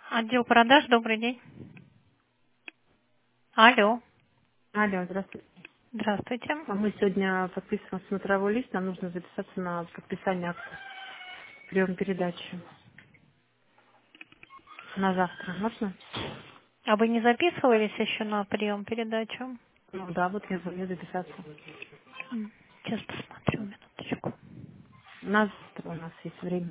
Отдел продаж, добрый день. Алло, Алло, здравствуйте. здравствуйте. Мы сегодня подписываем смотровой лист, нам нужно записаться на подписание акта прием передачи на завтра. Можно? А вы не записывались еще на прием передачу? Ну да, вот я звоню записаться. Сейчас посмотрю, минуточку. На завтра у нас есть время.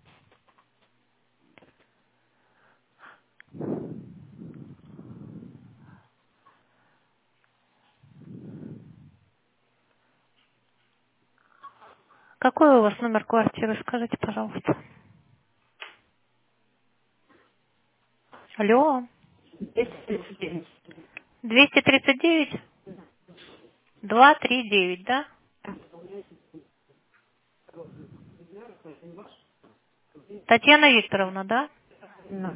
Какой у вас номер квартиры, скажите, пожалуйста. Алло, 239. 239 239, да? Татьяна Викторовна, да? Ну,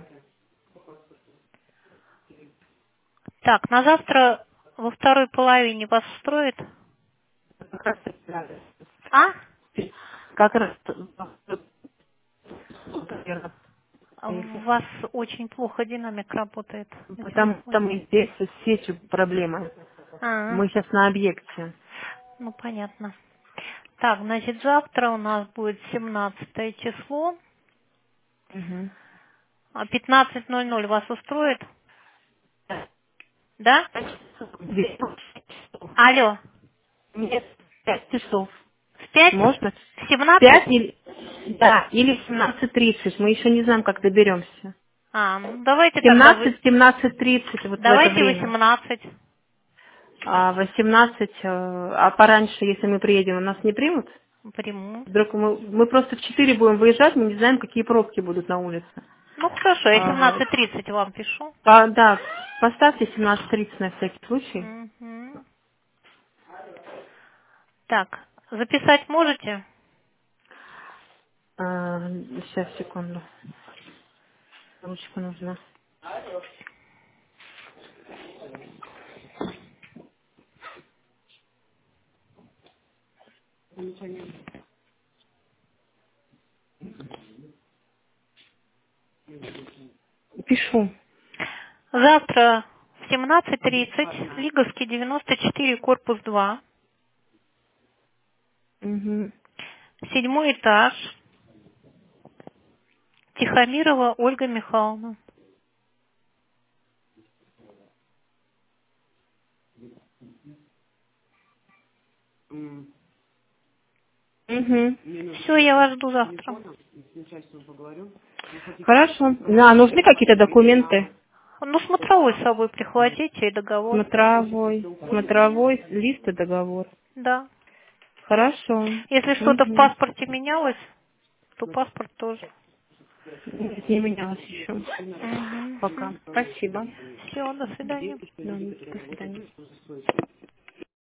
Так, на завтра во второй половине вас устроит? как раз да. А? Как раз У вас очень плохо динамик работает на потому что телефоне. мы здесь с сетью проблема. А, Мы сейчас на объекте. ну понятно. Так, значит, завтра у нас будет 17 число. Угу. А 15:00 вас устроит? Да? Алло, Нет, 5 часов. в 5? Можно? В В 5 17? или... Да, или в 17:30. Мы еще не знаем, как доберемся. А, ну давайте тогда 17-17:30 вот в это давайте время. 18. А 18, а пораньше, если мы приедем, нас не примут? Приму. Вдруг мы просто в 4 будем выезжать, мы не знаем, какие пробки будут на улице. Ну хорошо, я А, 17:30 вам пишу. да, поставьте 17:30 на всякий случай. Мгм. Так, записать можете? Сейчас, секунду. Ручка нужна. Пишу. Завтра в 17:30, Лиговский 94, корпус 2, Угу. 7 этаж, Тихомирова Ольга Михайловна. Угу. Все, я вас жду завтра. Хорошо. Нужны какие-то документы? Ну, смотровой с собой прихватите и договор. Смотровой лист и договор. Да. Хорошо. Если что-то в Угу. паспорте менялось, то паспорт тоже. Нет, не менялось еще. Угу. Пока. Спасибо. Все, до свидания. Да, до свидания.